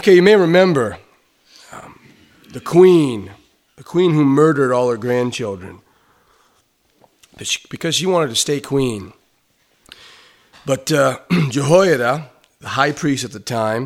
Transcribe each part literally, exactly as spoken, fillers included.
Okay, you may remember um, the queen, the queen who murdered all her grandchildren because she wanted to stay queen. But uh, Jehoiada, the high priest at the time,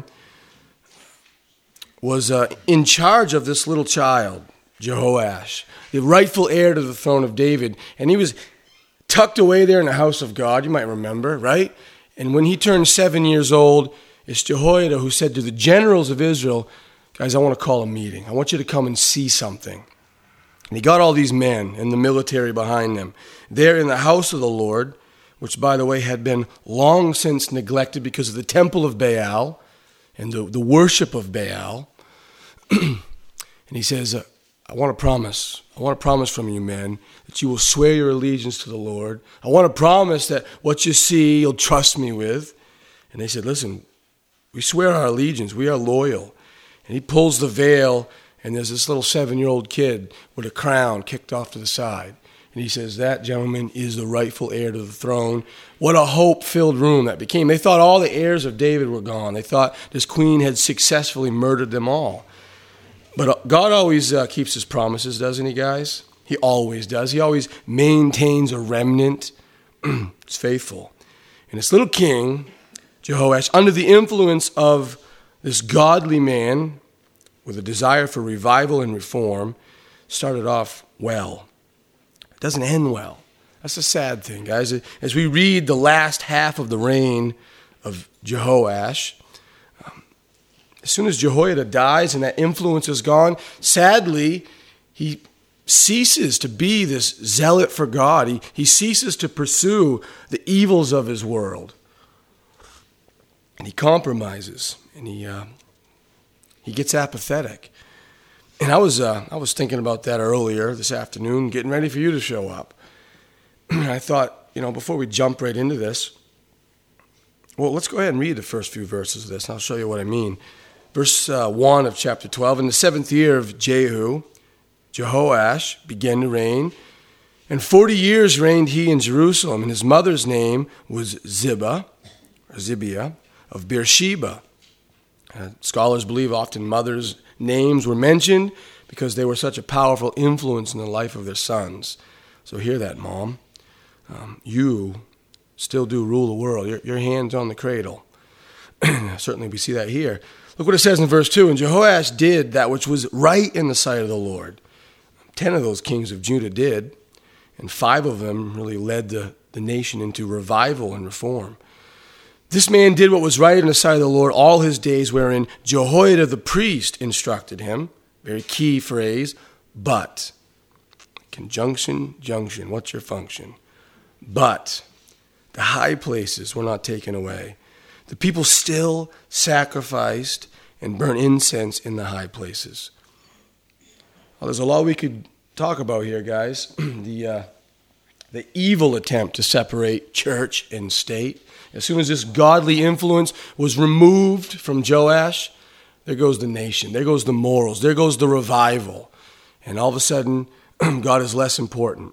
was uh, in charge of this little child, Jehoash, the rightful heir to the throne of David. And he was tucked away there in the house of God, you might remember, right? And when he turned seven years old, it's Jehoiada who said to the generals of Israel, guys, I want to call a meeting. I want you to come and see something. And he got all these men and the military behind them. There in the house of the Lord, which, by the way, had been long since neglected because of the temple of Baal and the, the worship of Baal. And he says, uh, I want to promise, I want to promise from you men that you will swear your allegiance to the Lord. I want to promise that what you see, you'll trust me with. And they said, listen, we swear our allegiance. We are loyal. And he pulls the veil, and there's this little seven-year-old kid with a crown kicked off to the side. And he says, that gentleman is the rightful heir to the throne. What a hope-filled room that became. They thought all the heirs of David were gone. They thought this queen had successfully murdered them all. But God always uh, keeps his promises, doesn't he, guys? He always does. He always maintains a remnant. He's faithful. And this little king, Jehoash, under the influence of this godly man with a desire for revival and reform, started off well. It doesn't end well. That's a sad thing, guys. As we read the last half of the reign of Jehoash, um, as soon as Jehoiada dies and that influence is gone, sadly, he ceases to be this zealot for God. He, he ceases to pursue the evils of his world. And he compromises, and he uh, he gets apathetic. And I was uh, I was thinking about that earlier this afternoon, getting ready for you to show up. And I thought, you know, before we jump right into this, well, let's go ahead and read the first few verses of this, and I'll show you what I mean. Verse uh, one of chapter twelve, in the seventh year of Jehu, Jehoash began to reign, and forty years reigned he in Jerusalem, and his mother's name was Ziba, or Zibiah, of Beersheba. Uh, scholars believe often mothers' names were mentioned because they were such a powerful influence in the life of their sons. So hear that, Mom. Um, you still do rule the world. Your, your hand's on the cradle. Certainly we see that here. Look what it says in verse two. And Jehoash did that which was right in the sight of the Lord. Ten of those kings of Judah did, and five of them really led the, the nation into revival and reform. This man did what was right in the sight of the Lord all his days, wherein Jehoiada the priest instructed him. Very key phrase, but. Conjunction, junction, what's your function? But the high places were not taken away. The people still sacrificed and burnt incense in the high places. Well, there's a lot we could talk about here, guys. the uh, the evil attempt to separate church and state. As soon as this godly influence was removed from Joash, there goes the nation. There goes the morals. There goes the revival. And all of a sudden, God is less important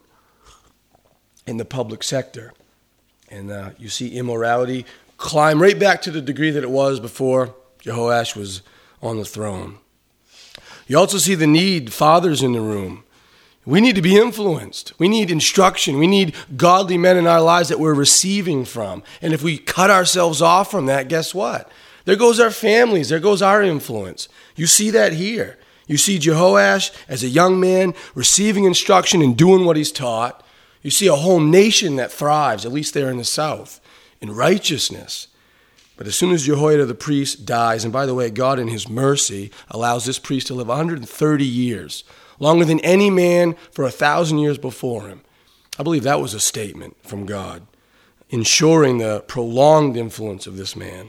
in the public sector. And uh, you see immorality climb right back to the degree that it was before Jehoash was on the throne. You also see the need, fathers in the room. We need to be influenced. We need instruction. We need godly men in our lives that we're receiving from. And if we cut ourselves off from that, guess what? There goes our families. There goes our influence. You see that here. You see Jehoash as a young man receiving instruction and doing what he's taught. You see a whole nation that thrives, at least there in the south, in righteousness. But as soon as Jehoiada the priest dies, and by the way, God in his mercy allows this priest to live one hundred thirty years, longer than any man for a thousand years before him. I believe that was a statement from God, ensuring the prolonged influence of this man.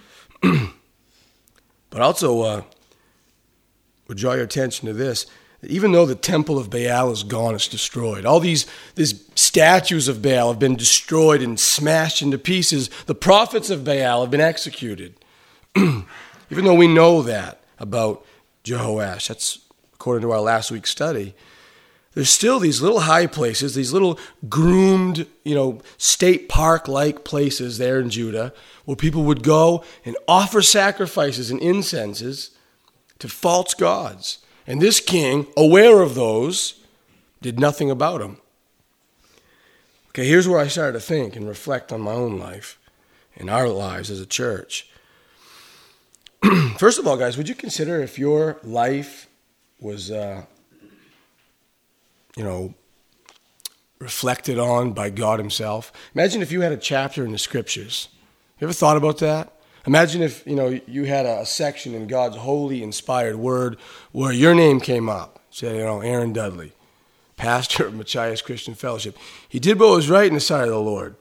But also, uh, would draw your attention to this. Even though the temple of Baal is gone, it's destroyed. All these, these statues of Baal have been destroyed and smashed into pieces. The prophets of Baal have been executed. Even though we know that about Jehoash, that's according to our last week's study. there's still these little high places, these little groomed, you know, state park-like places there in Judah where people would go and offer sacrifices and incenses to false gods. And this king, aware of those, did nothing about them. Okay, here's where I started to think and reflect on my own life and our lives as a church. First of all, guys, would you consider if your life was, uh, you know, reflected on by God himself? Imagine if you had a chapter in the scriptures. You ever thought about that? Imagine if, you know, you had a section in God's holy, inspired word where your name came up. Say, you know, Aaron Dudley, pastor of Machias Christian Fellowship. He did what was right in the sight of the Lord.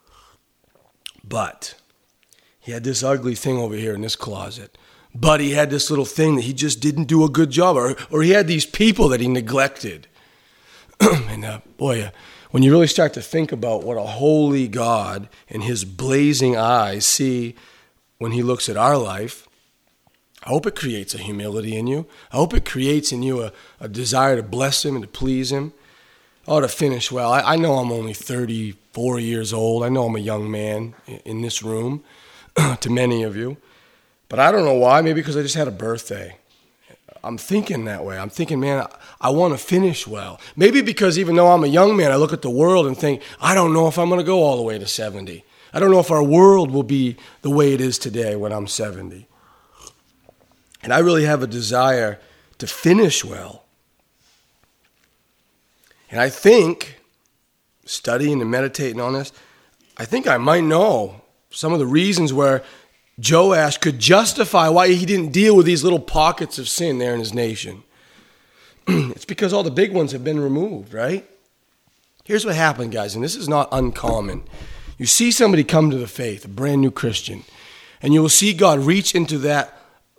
But he had this ugly thing over here in this closet. But he had this little thing that he just didn't do a good job. Or, or he had these people that he neglected. and uh, boy, uh, when you really start to think about what a holy God and his blazing eyes see when he looks at our life, I hope it creates a humility in you. I hope it creates in you a, a desire to bless him and to please him. Oh, to finish well. I, I know I'm only thirty-four years old. I know I'm a young man in, in this room to many of you. But I don't know why. Maybe because I just had a birthday. I'm thinking that way. I'm thinking, man, I, I want to finish well. Maybe because even though I'm a young man, I look at the world and think, I don't know if I'm going to go all the way to seventy. I don't know if our world will be the way it is today when I'm seventy. And I really have a desire to finish well. And I think, studying and meditating on this, I think I might know some of the reasons where Joash could justify why he didn't deal with these little pockets of sin there in his nation. It's because all the big ones have been removed, right? Here's what happened, guys, and this is not uncommon. You see somebody come to the faith, a brand new Christian, and you will see God reach into that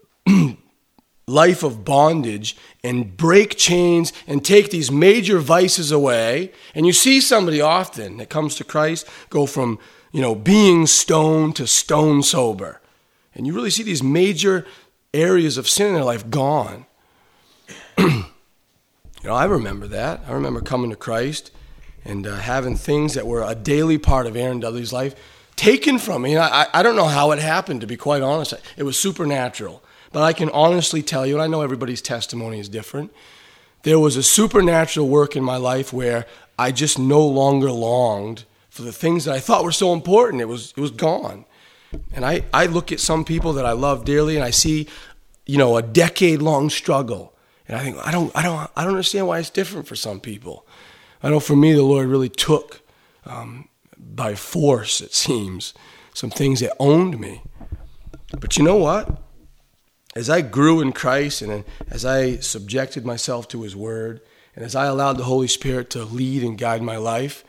life of bondage and break chains and take these major vices away. And you see somebody often that comes to Christ go from, you know, being stoned to stone sober. And you really see these major areas of sin in their life gone. You know, I remember that. I remember coming to Christ and uh, having things that were a daily part of Aaron Dudley's life taken from me. I, I don't know how it happened, to be quite honest. It was supernatural. But I can honestly tell you, and I know everybody's testimony is different, there was a supernatural work in my life where I just no longer longed for the things that I thought were so important. It was it was gone. And I, I look at some people that I love dearly and I see, you know, a decade-long struggle. And I think, I don't I don't I don't understand why it's different for some people. I know for me the Lord really took um, by force, it seems, some things that owned me. But you know what? As I grew in Christ and as I subjected myself to his word and as I allowed the Holy Spirit to lead and guide my life,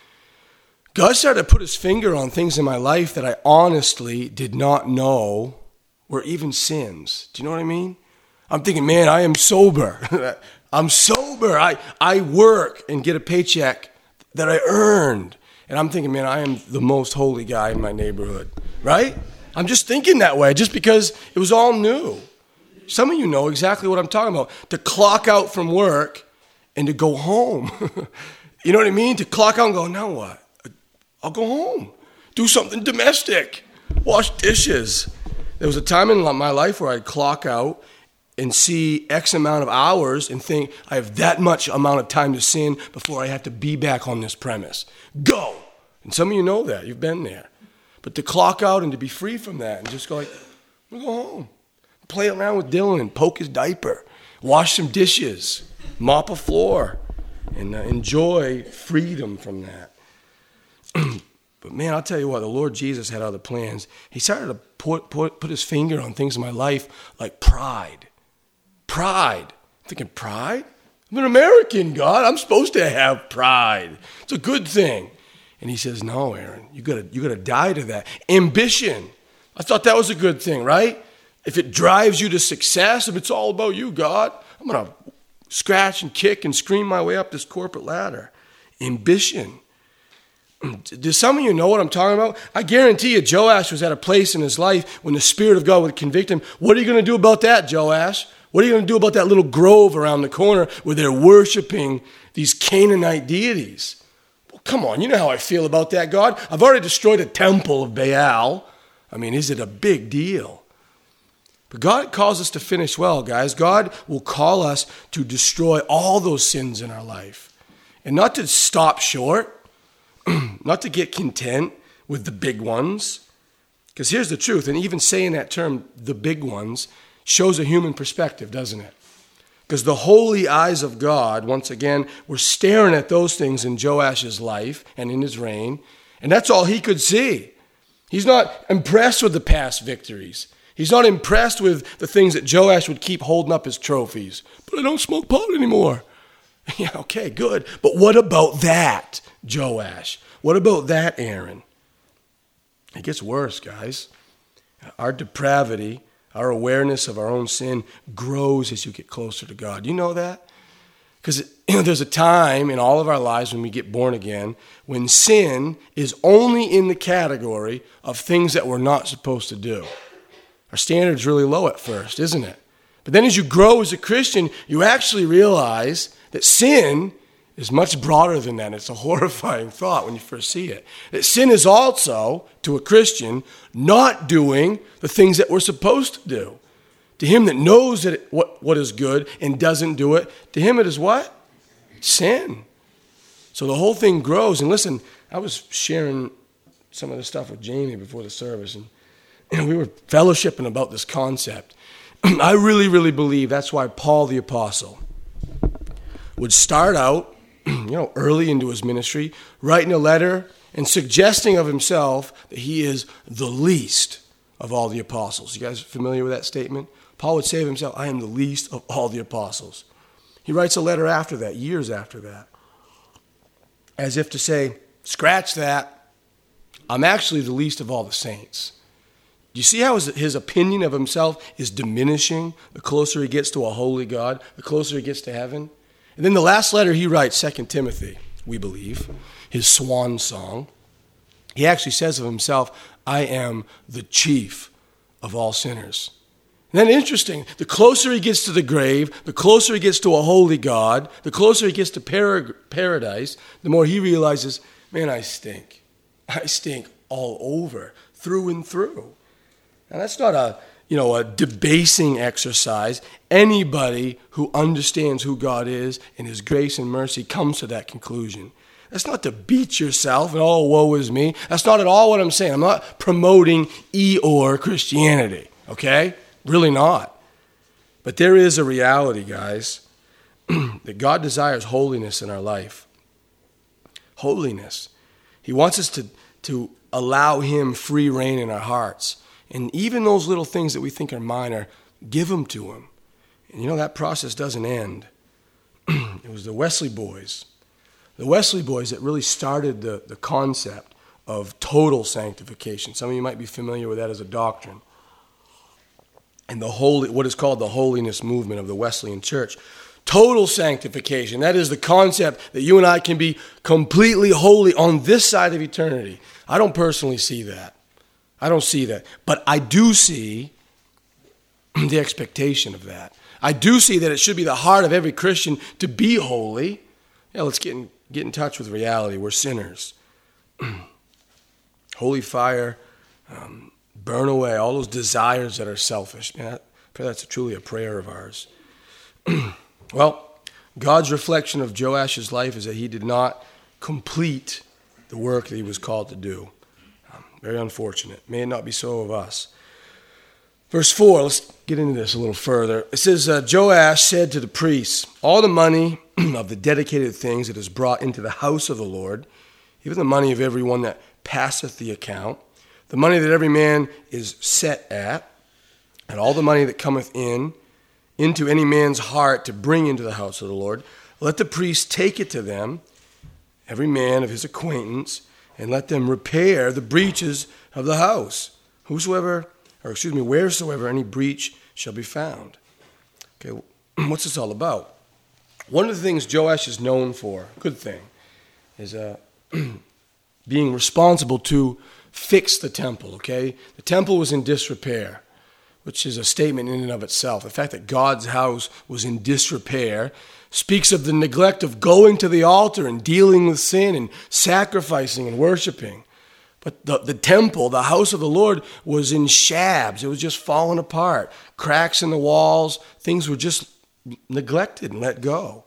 God started to put his finger on things in my life that I honestly did not know were even sins. Do you know what I mean? I'm thinking, man, I am sober. I'm sober. I, I work and get a paycheck that I earned. And I'm thinking, man, I am the most holy guy in my neighborhood, right? I'm just thinking that way just because it was all new. Some of you know exactly what I'm talking about. To clock out from work and to go home. You know what I mean? To clock out and go, now what? I'll go home. Do something domestic. Wash dishes. There was a time in my life where I'd clock out and see X amount of hours and think I have that much amount of time to sin before I have to be back on this premise. Go! And some of you know that. You've been there. But to clock out and to be free from that and just go like, I'm going to go home. Play around with Dylan and poke his diaper. Wash some dishes. Mop a floor. And uh, enjoy freedom from that. But man, I'll tell you what, the Lord Jesus had other plans. He started to put, put, put his finger on things in my life like pride. Pride. I'm thinking, pride? I'm an American, God. I'm supposed to have pride. It's a good thing. And he says, no, Aaron, you gotta you gotta die to that. Ambition. I thought that was a good thing, right? If it drives you to success, if it's all about you, God, I'm gonna scratch and kick and scream my way up this corporate ladder. Ambition. Do some of you know what I'm talking about? I guarantee you Joash was at a place in his life when the Spirit of God would convict him. What are you going to do about that, Joash? What are you going to do about that little grove around the corner where they're worshiping these Canaanite deities? Well, come on, you know how I feel about that, God. I've already destroyed a temple of Baal. I mean, is it a big deal? But God calls us to finish well, guys. God will call us to destroy all those sins in our life. And not to stop short. Not to get content with the big ones. Because here's the truth, and even saying that term, the big ones, shows a human perspective, doesn't it? Because the holy eyes of God, once again, were staring at those things in Joash's life and in his reign, and that's all he could see. He's not impressed with the past victories. He's not impressed with the things that Joash would keep holding up as trophies. But I don't smoke pot anymore. Yeah, okay, good. But what about that, Joash? What about that, Aaron? It gets worse, guys. Our depravity, our awareness of our own sin grows as you get closer to God. You know that? Because you know, there's a time in all of our lives when we get born again when sin is only in the category of things that we're not supposed to do. Our standard's really low at first, isn't it? But then as you grow as a Christian, you actually realize that sin is much broader than that. It's a horrifying thought when you first see it. That sin is also, to a Christian, not doing the things that we're supposed to do. To him that knows that it, what, what is good and doesn't do it, to him it is what? Sin. So the whole thing grows. And listen, I was sharing some of this stuff with Jamie before the service, and, and we were fellowshipping about this concept. I really, really believe that's why Paul the Apostle would start out, you know, early into his ministry, writing a letter and suggesting of himself that he is the least of all the apostles. You guys familiar with that statement? Paul would say of himself, I am the least of all the apostles. He writes a letter after that, years after that, as if to say, scratch that, I'm actually the least of all the saints. Do you see how his, his opinion of himself is diminishing the closer he gets to a holy God, the closer he gets to heaven? And then the last letter he writes, Second Timothy, we believe, his swan song, he actually says of himself, I am the chief of all sinners. And then interesting, the closer he gets to the grave, the closer he gets to a holy God, the closer he gets to para- paradise, the more he realizes, man, I stink. I stink all over, through and through. Now that's not a you know, a debasing exercise. Anybody who understands who God is and his grace and mercy comes to that conclusion. That's not to beat yourself and, oh, woe is me. That's not at all what I'm saying. I'm not promoting Eeyore Christianity, okay? Really not. But there is a reality, guys, that God desires holiness in our life. Holiness. He wants us to, to allow him free reign in our hearts. And even those little things that we think are minor, give them to him. And you know, that process doesn't end. It was the Wesley boys. The Wesley boys that really started the, the concept of total sanctification. Some of you might be familiar with that as a doctrine. And the holy, what is called the holiness movement of the Wesleyan Church. Total sanctification. That is the concept that you and I can be completely holy on this side of eternity. I don't personally see that. I don't see that. But I do see the expectation of that. I do see that it should be the heart of every Christian to be holy. Yeah, let's get in, get in touch with reality. We're sinners. Holy fire, um, burn away all those desires that are selfish. Man, I pray that's truly a prayer of ours. Well, God's reflection of Joash's life is that he did not complete the work that he was called to do. Very unfortunate. May it not be so of us. Verse four, let's get into this a little further. It says, uh, Joash said to the priests, all the money of the dedicated things that is brought into the house of the Lord, even the money of everyone that passeth the account, the money that every man is set at, and all the money that cometh in, into any man's heart to bring into the house of the Lord, let the priests take it to them, every man of his acquaintance, and let them repair the breaches of the house. Whosoever, or excuse me, wheresoever any breach shall be found. Okay, what's this all about? One of the things Joash is known for, good thing, is uh, being responsible to fix the temple, okay? The temple was in disrepair, which is a statement in and of itself. The fact that God's house was in disrepair speaks of the neglect of going to the altar and dealing with sin and sacrificing and worshiping. But the, the temple, the house of the Lord, was in shabs. It was just falling apart. Cracks in the walls. Things were just neglected and let go.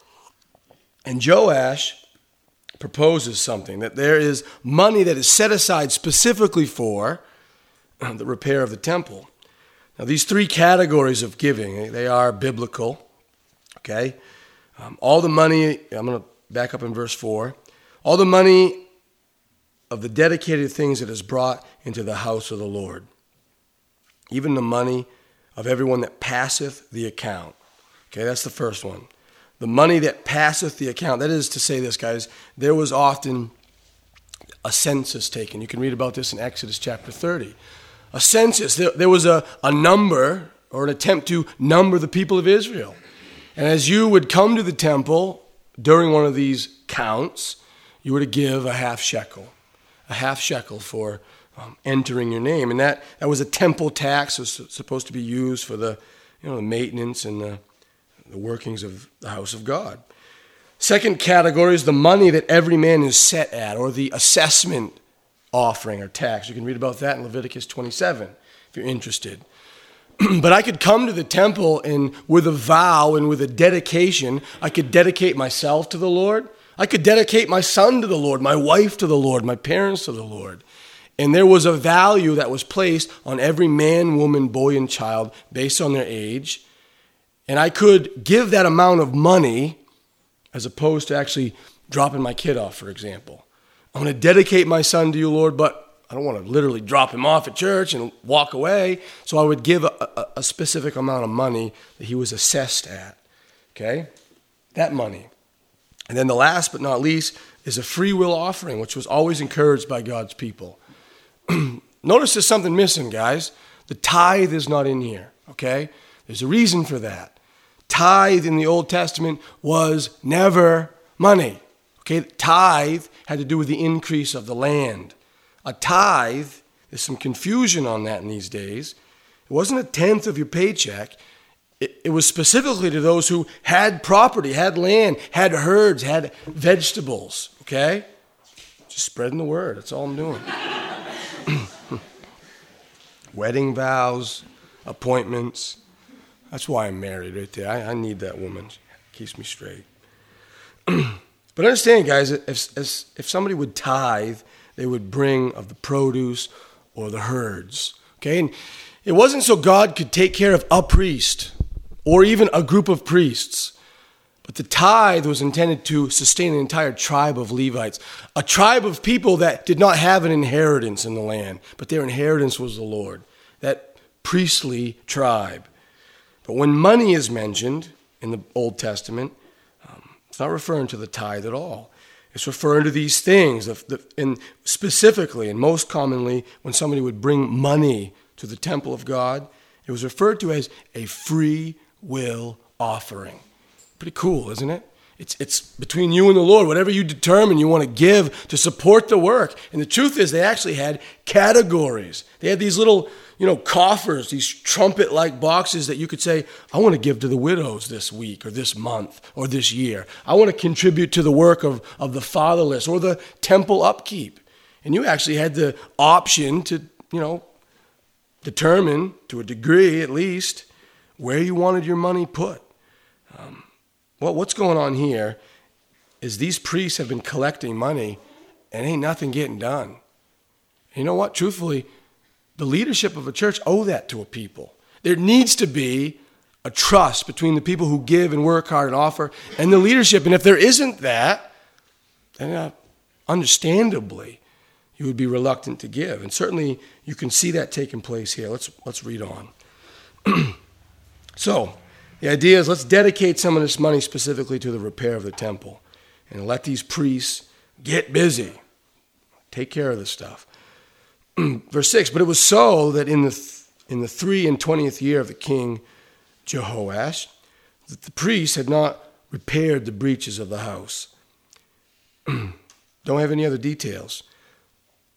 And Joash proposes something, that there is money that is set aside specifically for the repair of the temple. Now, these three categories of giving, they are biblical, okay? Um, all the money, I'm going to back up in verse four, all the money of the dedicated things that is brought into the house of the Lord, even the money of everyone that passeth the account. Okay, that's the first one. The money that passeth the account. That is to say this, guys, there was often a census taken. You can read about this in Exodus chapter thirty. A census, there, there was a, a number or an attempt to number the people of Israel. And as you would come to the temple during one of these counts, you were to give a half shekel. A half shekel for um, entering your name. And that, that was a temple tax. It was supposed to be used for the, you know, the maintenance and the, the workings of the house of God. Second category is the money that every man is set at, or the assessment offering or tax. You can read about that in Leviticus twenty-seven if you're interested. But I could come to the temple and with a vow and with a dedication, I could dedicate myself to the Lord. I could dedicate my son to the Lord, my wife to the Lord, my parents to the Lord. And there was a value that was placed on every man, woman, boy, and child based on their age. And I could give that amount of money as opposed to actually dropping my kid off, for example. I'm going to dedicate my son to you, Lord, but I don't want to literally drop him off at church and walk away. So I would give a, a, a specific amount of money that he was assessed at. Okay? That money. And then the last but not least is a free will offering, which was always encouraged by God's people. Notice there's something missing, guys. The tithe is not in here, okay? There's a reason for that. Tithe in the Old Testament was never money, okay? Tithe had to do with the increase of the land. A tithe, there's some confusion on that in these days. It wasn't a tenth of your paycheck. It was specifically to those who had property, had land, had herds, had vegetables, okay? Just spreading the word. That's all I'm doing. Wedding vows, appointments. That's why I'm married right there. I, I need that woman. She keeps me straight. But understand, guys, if, if, if somebody would tithe, they would bring of the produce or the herds, okay? And it wasn't so God could take care of a priest or even a group of priests. But the tithe was intended to sustain an entire tribe of Levites, a tribe of people that did not have an inheritance in the land, but their inheritance was the Lord, that priestly tribe. But when money is mentioned in the Old Testament, um, it's not referring to the tithe at all. It's referring to these things, the, the, and specifically and most commonly when somebody would bring money to the temple of God, it was referred to as a free will offering. Pretty cool, isn't it? It's it's between you and the Lord. Whatever you determine you want to give to support the work. And the truth is they actually had categories. They had these little, you know, coffers, these trumpet-like boxes that you could say, I want to give to the widows this week or this month or this year. I want to contribute to the work of, of the fatherless or the temple upkeep. And you actually had the option to, you know, determine, to a degree at least, where you wanted your money put. Um, well, what's going on here is these priests have been collecting money and ain't nothing getting done. And you know what? Truthfully, the leadership of a church owe that to a people. There needs to be a trust between the people who give and work hard and offer and the leadership. And if there isn't that, then uh, understandably, you would be reluctant to give. And certainly you can see that taking place here. Let's let's read on. So, the idea is let's dedicate some of this money specifically to the repair of the temple and let these priests get busy. Take care of this stuff. Verse six, but it was so that in the th- in the three and twentieth year of the king Jehoash, that the priests had not repaired the breaches of the house. Don't have any other details.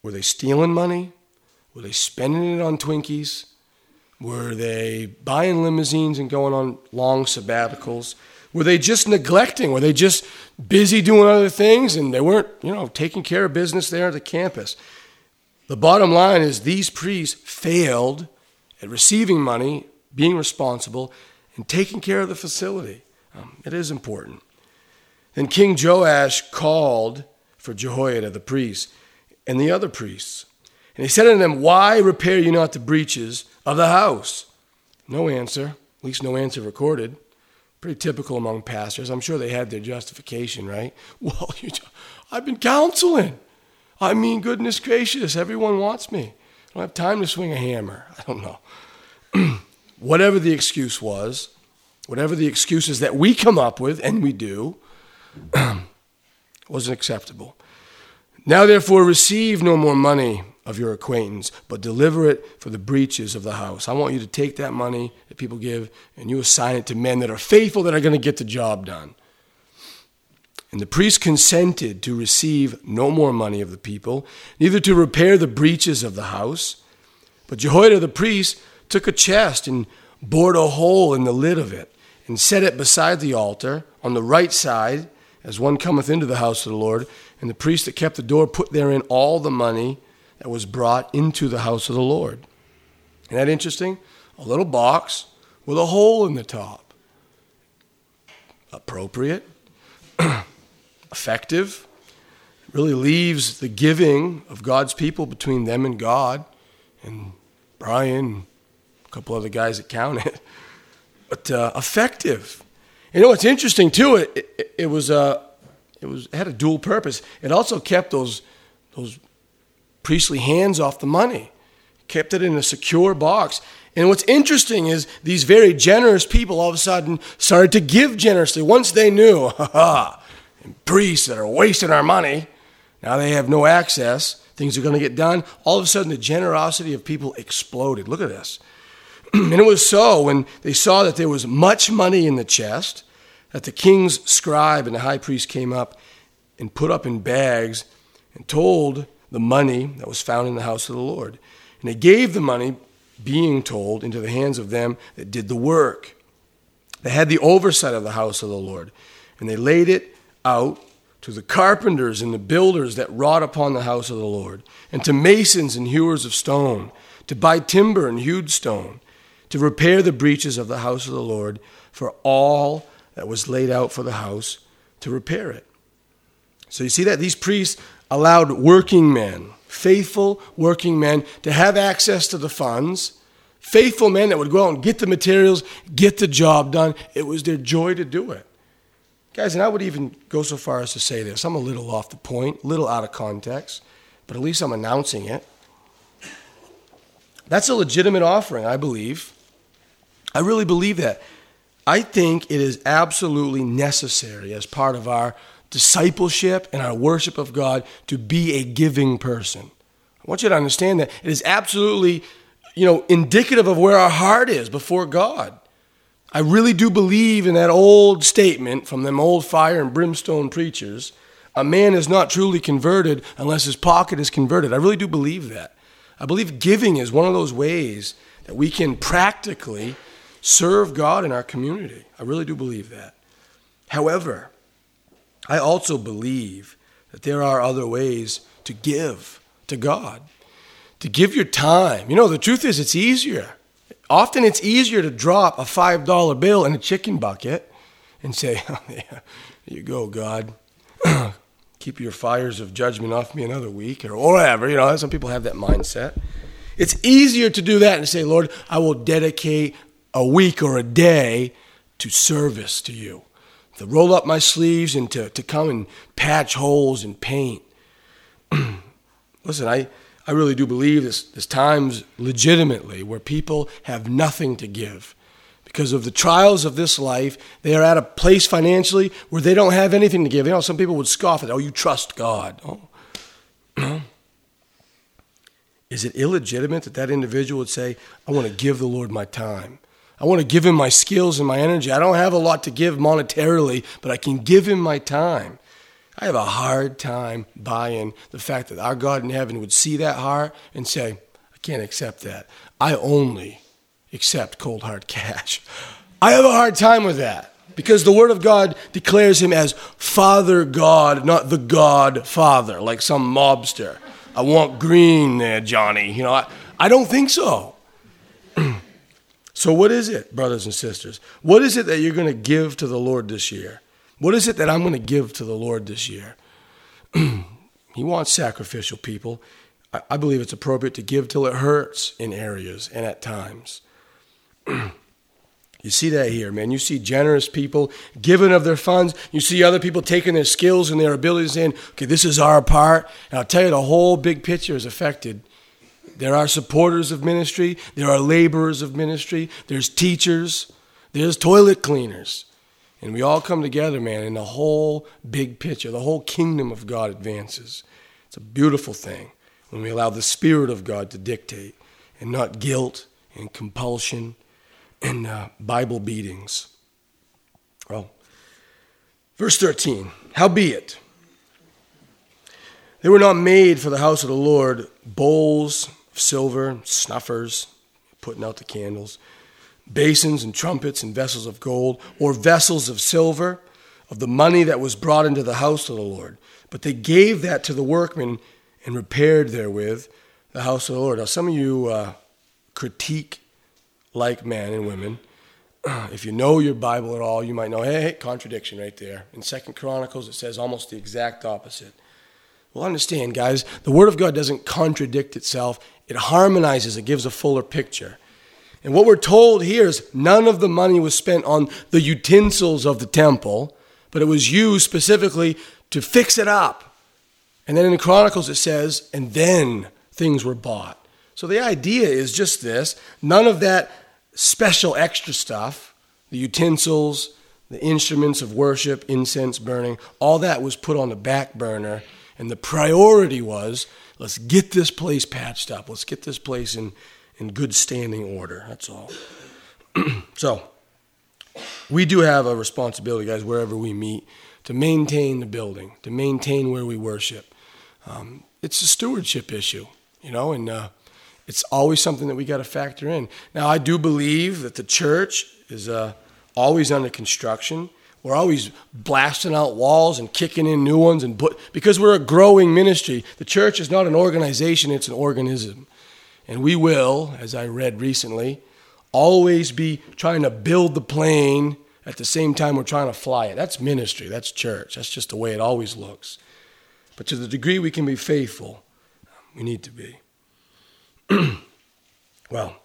Were they stealing money? Were they spending it on Twinkies? Were they buying limousines and going on long sabbaticals? Were they just neglecting? Were they just busy doing other things and they weren't, you know, taking care of business there at the campus? The bottom line is these priests failed at receiving money, being responsible, and taking care of the facility. Um, it is important. Then King Joash called for Jehoiada the priest and the other priests. And he said unto them, why repair you not the breaches of the house? No answer, at least no answer recorded. Pretty typical among pastors. I'm sure they had their justification, right? Well, you, I've been counseling. I mean, goodness gracious, everyone wants me. I don't have time to swing a hammer. I don't know. Whatever the excuse was, whatever the excuses that we come up with, and we do, wasn't acceptable. Now, therefore, receive no more money of your acquaintance, but deliver it for the breaches of the house. I want you to take that money that people give and you assign it to men that are faithful, that are going to get the job done. And the priest consented to receive no more money of the people, neither to repair the breaches of the house. But Jehoiada the priest took a chest and bored a hole in the lid of it, and set it beside the altar on the right side, as one cometh into the house of the Lord. And the priest that kept the door put therein all the money that was brought into the house of the Lord. Isn't that interesting? A little box with a hole in the top. Appropriate. Effective. Really leaves the giving of God's people between them and God. And Brian and a couple other guys that count it. But uh, effective. You know what's interesting too? It it, it was uh, it was it had a dual purpose. It also kept those those priestly hands off the money, kept it in a secure box. And what's interesting is these very generous people all of a sudden started to give generously once they knew, ha ha, and priests that are wasting our money. Now they have no access. Things are going to get done. All of a sudden, the generosity of people exploded. Look at this. And it was so when they saw that there was much money in the chest, that the king's scribe and the high priest came up and put up in bags and told the money that was found in the house of the Lord. And they gave the money, being told, into the hands of them that did the work. They had the oversight of the house of the Lord, and they laid it out to the carpenters and the builders that wrought upon the house of the Lord, and to masons and hewers of stone, to buy timber and hewed stone, to repair the breaches of the house of the Lord, for all that was laid out for the house, to repair it. So you see that these priests allowed working men, faithful working men, to have access to the funds, faithful men that would go out and get the materials, get the job done. It was their joy to do it. Guys, and I would even go so far as to say this. I'm a little off the point, a little out of context, but at least I'm announcing it. That's a legitimate offering, I believe. I really believe that. I think it is absolutely necessary as part of our discipleship and our worship of God to be a giving person. I want you to understand that it is absolutely, you know, indicative of where our heart is before God. I really do believe in that old statement from them old fire and brimstone preachers, a man is not truly converted unless his pocket is converted. I really do believe that. I believe giving is one of those ways that we can practically serve God in our community. I really do believe that. However, I also believe that there are other ways to give to God, to give your time. You know, the truth is it's easier. Often it's easier to drop a five dollar bill in a chicken bucket and say, oh, yeah, here you go, God. Keep your fires of judgment off me another week or whatever. You know, some people have that mindset. It's easier to do that and say, Lord, I will dedicate a week or a day to service to you, to roll up my sleeves and to, to come and patch holes and paint. Listen, I, I really do believe this, there's times legitimately where people have nothing to give. Because of the trials of this life, they are at a place financially where they don't have anything to give. You know, some people would scoff at, oh, you trust God. Oh. Is it illegitimate that that individual would say, I want to give the Lord my time. I want to give him my skills and my energy. I don't have a lot to give monetarily, but I can give him my time. I have a hard time buying the fact that our God in heaven would see that heart and say, I can't accept that. I only accept cold hard cash. I have a hard time with that because the Word of God declares him as Father God, not the God Father, like some mobster. I want green there, Johnny. You know, I, I don't think so. So what is it, brothers and sisters? What is it that you're going to give to the Lord this year? What is it that I'm going to give to the Lord this year? He wants sacrificial people. I, I believe it's appropriate to give till it hurts in areas and at times. You see that here, man. You see generous people giving of their funds. You see other people taking their skills and their abilities and saying, okay, this is our part. And I'll tell you, the whole big picture is affected. There are supporters of ministry. There are laborers of ministry. There's teachers. There's toilet cleaners. And we all come together, man, and the whole big picture, the whole kingdom of God advances. It's a beautiful thing when we allow the Spirit of God to dictate and not guilt and compulsion and uh, Bible beatings. Well, verse thirteen, howbeit, they were not made for the house of the Lord bowls of silver, snuffers, putting out the candles, basins and trumpets and vessels of gold, or vessels of silver, of the money that was brought into the house of the Lord. But they gave that to the workmen and repaired therewith the house of the Lord. Now, some of you uh, critique like men and women. If you know your Bible at all, you might know, hey, hey, contradiction right there. In Second Chronicles, it says almost the exact opposite. Well, understand, guys, the Word of God doesn't contradict itself. It harmonizes. It gives a fuller picture. And what we're told here is none of the money was spent on the utensils of the temple, but it was used specifically to fix it up. And then in the Chronicles it says, and then things were bought. So the idea is just this. None of that special extra stuff, the utensils, the instruments of worship, incense burning, all that was put on the back burner. And the priority was, let's get this place patched up. Let's get this place in in good standing order. That's all. So, we do have a responsibility, guys, wherever we meet, to maintain the building, to maintain where we worship. Um, it's a stewardship issue, you know, and uh, it's always something that we got to factor in. Now, I do believe that the church is uh, always under construction. We're always blasting out walls and kicking in new ones, and put, because we're a growing ministry. The church is not an organization, it's an organism. And we will, as I read recently, always be trying to build the plane at the same time we're trying to fly it. That's ministry. That's church. That's just the way it always looks. But to the degree we can be faithful, we need to be. Well,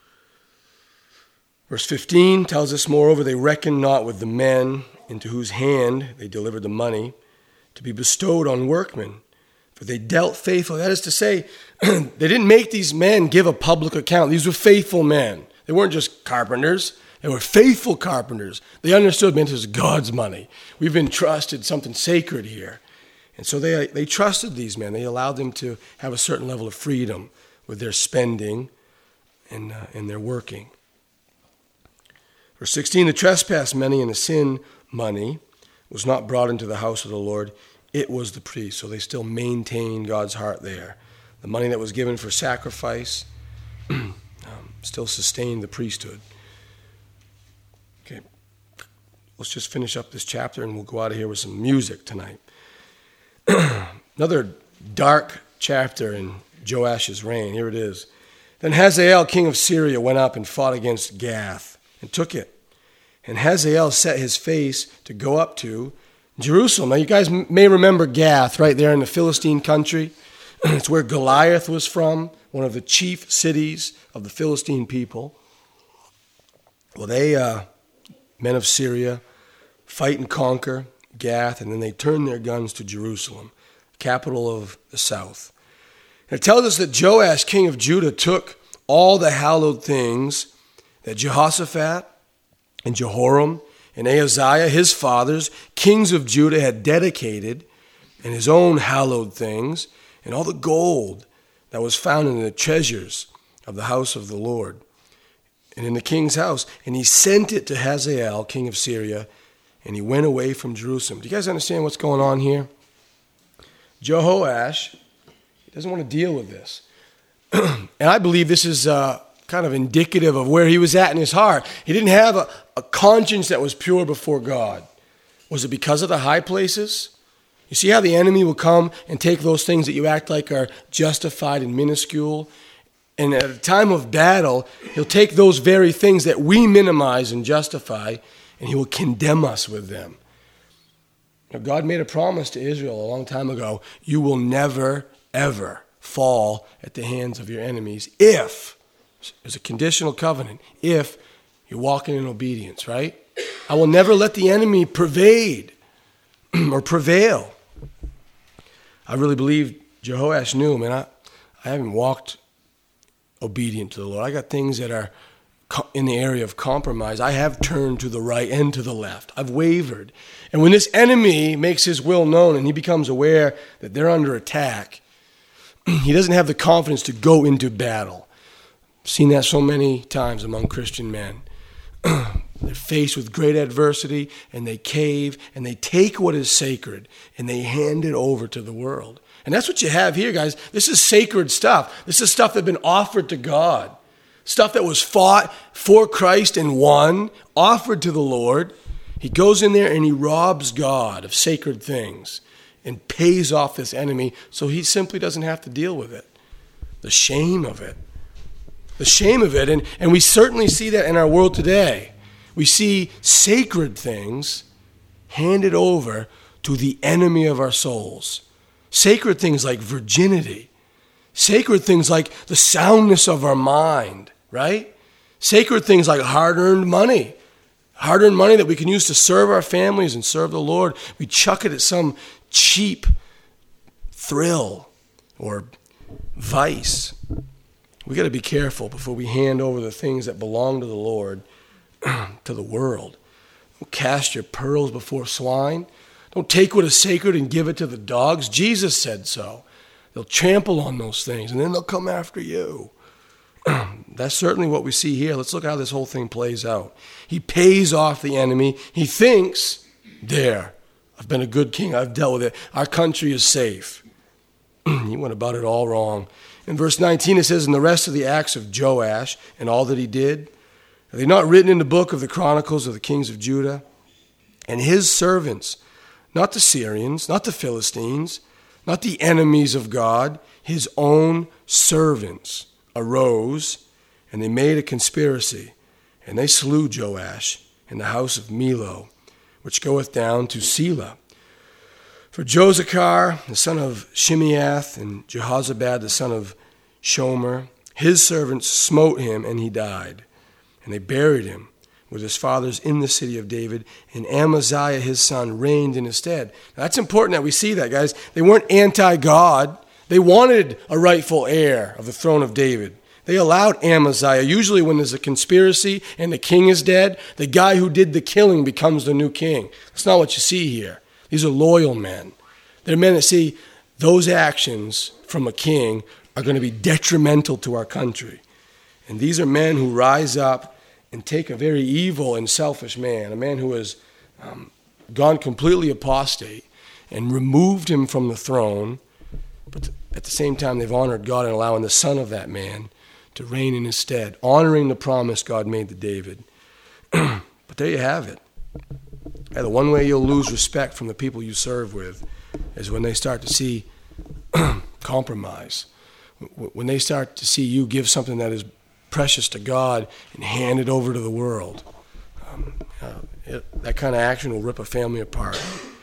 verse fifteen tells us, moreover, they reckoned not with the men into whose hand they delivered the money to be bestowed on workmen. For they dealt faithfully. That is to say, they didn't make these men give a public account. These were faithful men. They weren't just carpenters. They were faithful carpenters. They understood, man, this is God's money. We've been trusted something sacred here. And so they they trusted these men. They allowed them to have a certain level of freedom with their spending and, uh, and their working. Verse sixteen, the trespass money and the sin money was not brought into the house of the Lord. It was the priest. So they still maintained God's heart there. The money that was given for sacrifice um, still sustained the priesthood. Okay, let's just finish up this chapter and we'll go out of here with some music tonight. Another dark chapter in Joash's reign. Here it is. Then Hazael, king of Syria, went up and fought against Gath and took it. And Hazael set his face to go up to Jerusalem. Now, you guys may remember Gath right there in the Philistine country. It's where Goliath was from, one of the chief cities of the Philistine people. Well, they, uh, men of Syria, fight and conquer Gath, and then they turn their guns to Jerusalem, capital of the south. And it tells us that Joash, king of Judah, took all the hallowed things that Jehoshaphat and Jehoram and Ahaziah, his fathers, kings of Judah, had dedicated, and his own hallowed things, and all the gold that was found in the treasures of the house of the Lord and in the king's house. And he sent it to Hazael, king of Syria, and he went away from Jerusalem. Do you guys understand what's going on here? Jehoash doesn't want to deal with this. And I believe this is uh, kind of indicative of where he was at in his heart. He didn't have a, a conscience that was pure before God. Was it because of the high places? You see how the enemy will come and take those things that you act like are justified and minuscule? And at a time of battle, he'll take those very things that we minimize and justify, and he will condemn us with them. Now, God made a promise to Israel a long time ago. You will never, ever fall at the hands of your enemies if, there's a conditional covenant, if you're walking in obedience, right? I will never let the enemy pervade or prevail. I really believe Jehoash knew, man, I, I haven't walked obedient to the Lord. I got things that are in the area of compromise. I have turned to the right and to the left. I've wavered. And when this enemy makes his will known and he becomes aware that they're under attack, he doesn't have the confidence to go into battle. I've seen that so many times among Christian men. They're faced with great adversity and they cave and they take what is sacred and they hand it over to the world. And that's what you have here, guys. This is sacred stuff. This is stuff that's been offered to God. Stuff that was fought for Christ and won, offered to the Lord. He goes in there and he robs God of sacred things and pays off this enemy so he simply doesn't have to deal with it. The shame of it. The shame of it. And, and we certainly see that in our world today. We see sacred things handed over to the enemy of our souls. Sacred things like virginity. Sacred things like the soundness of our mind, right? Sacred things like hard-earned money. Hard-earned money that we can use to serve our families and serve the Lord. We chuck it at some cheap thrill or vice. We got to be careful before we hand over the things that belong to the Lord to the world. Don't cast your pearls before swine. Don't take what is sacred and give it to the dogs. Jesus said so. They'll trample on those things, and then they'll come after you. That's certainly what we see here. Let's look how this whole thing plays out. He pays off the enemy. He thinks, there, I've been a good king. I've dealt with it. Our country is safe. He went about it all wrong. In verse nineteen, it says, "And the rest of the acts of Joash and all that he did, are they not written in the book of the Chronicles of the kings of Judah? And his servants, not the Syrians, not the Philistines, not the enemies of God, his own servants arose, and they made a conspiracy, and they slew Joash in the house of Millo, which goeth down to Selah. For Josachar, the son of Shimeath, and Jehozabad, the son of Shomer, his servants smote him, and he died. And they buried him with his fathers in the city of David, and Amaziah his son reigned in his stead." Now, that's important that we see that, guys. They weren't anti-God. They wanted a rightful heir of the throne of David. They allowed Amaziah. Usually when there's a conspiracy and the king is dead, the guy who did the killing becomes the new king. That's not what you see here. These are loyal men. They're men that see those actions from a king are going to be detrimental to our country. And these are men who rise up and take a very evil and selfish man, a man who has um, gone completely apostate and removed him from the throne, but at the same time they've honored God and allowing the son of that man to reign in his stead, honoring the promise God made to David. But there you have it. And the one way you'll lose respect from the people you serve with is when they start to see compromise, when they start to see you give something that is precious to God and hand it over to the world. Um, uh, it, that kind of action will rip a family apart.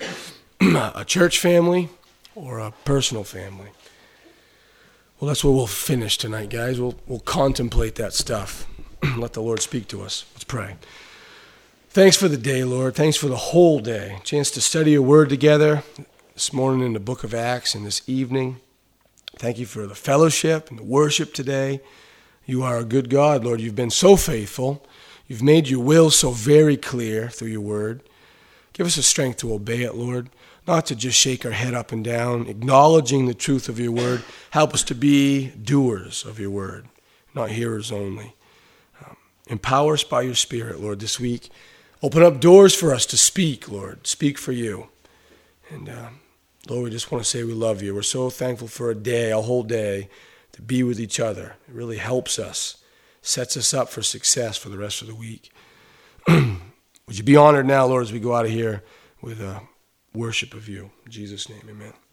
A church family or a personal family. Well, that's where we'll finish tonight, guys. We'll, we'll contemplate that stuff. Let the Lord speak to us. Let's pray. Thanks for the day, Lord. Thanks for the whole day. Chance to study your word together this morning in the book of Acts and this evening. Thank you for the fellowship and the worship today. You are a good God, Lord. You've been so faithful. You've made your will so very clear through your word. Give us the strength to obey it, Lord, not to just shake our head up and down, acknowledging the truth of your word. Help us to be doers of your word, not hearers only. Um, empower us by your Spirit, Lord, this week. Open up doors for us to speak, Lord. Speak for you. And uh, Lord, we just want to say we love you. We're so thankful for a day, a whole day, to be with each other. It really helps us, sets us up for success for the rest of the week. Would you be honored now, Lord, as we go out of here with a worship of you. In Jesus' name, amen.